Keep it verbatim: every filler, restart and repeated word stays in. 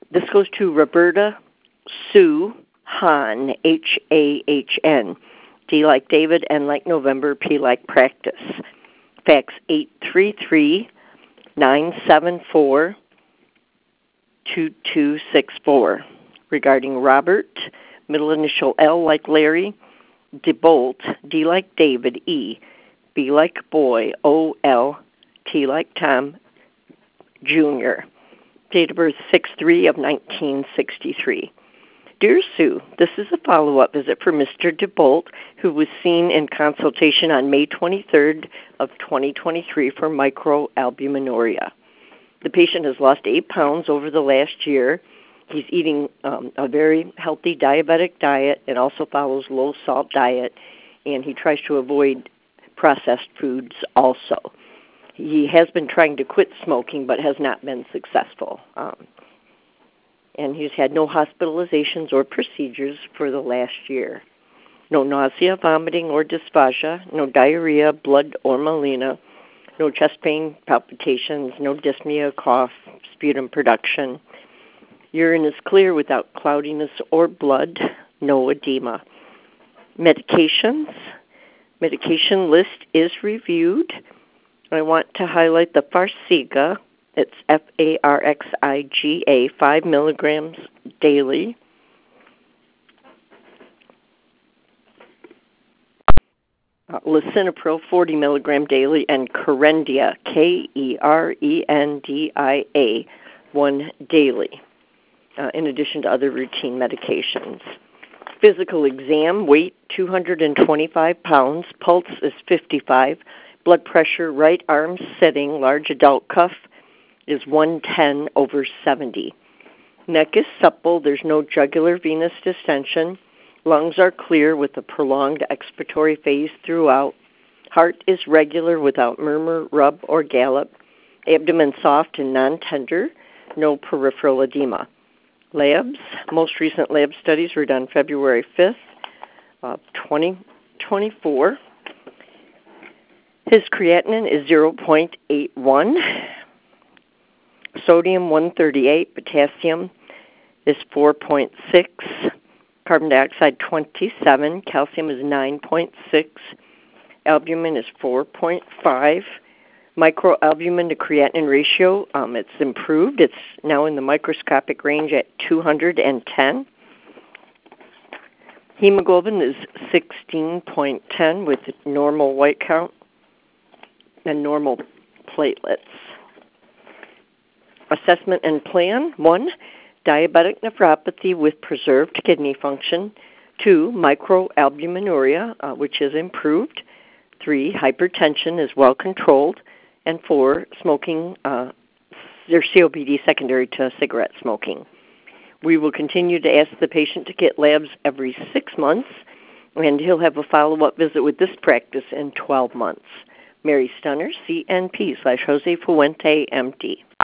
This goes to Roberta Sue Hahn, H A H N. D like David, N like November, P like practice. Fax eight three three, nine seven four, two two six four. Regarding Robert, middle initial L like Larry, DeBolt, D like David, E, B like boy, O L, T like Tom, Junior. Date of birth six three of nineteen sixty-three. Dear Sue, this is a follow-up visit for Mister DeBolt, who was seen in consultation on May twenty-third of twenty twenty-three for microalbuminuria. The patient has lost eight pounds over the last year. He's eating um, a very healthy diabetic diet and also follows low-salt diet, and he tries to avoid processed foods also. He has been trying to quit smoking but has not been successful. Um, and he's had no hospitalizations or procedures for the last year. No nausea, vomiting, or dysphagia, no diarrhea, blood, or melena, no chest pain, palpitations, no dyspnea, cough, sputum production. Urine is clear without cloudiness or blood, no edema. Medications. Medication list is reviewed. I want to highlight the Farxiga. It's F A R X I G A, five milligrams daily. Uh, Lisinopril, forty milligram daily, and Kerendia, K E R E N D I A, one daily, uh, in addition to other routine medications. Physical exam, weight two hundred twenty-five pounds, pulse is fifty-five, blood pressure, right arm sitting, large adult cuff is one ten over seventy. Neck is supple, there's no jugular venous distension. Lungs are clear with a prolonged expiratory phase throughout. Heart is regular without murmur, rub, or gallop. Abdomen soft and non-tender. No peripheral edema. Labs. Most recent lab studies were done February fifth of twenty twenty-four. His creatinine is zero point eight one. Sodium one thirty-eight. Potassium is four point six. Carbon dioxide twenty-seven, calcium is nine point six, albumin is four point five, microalbumin to creatinine ratio, um, it's improved. It's now in the microscopic range at two hundred ten. Hemoglobin is sixteen point one zero with normal white count and normal platelets. Assessment and plan, one, diabetic nephropathy with preserved kidney function. Two, microalbuminuria, uh, which is improved. Three, hypertension is well controlled. And four, smoking, uh, there's C O P D secondary to cigarette smoking. We will continue to ask the patient to get labs every six months, and he'll have a follow-up visit with this practice in twelve months. Mary Stunner, C N P slash Jose Fuente, M D.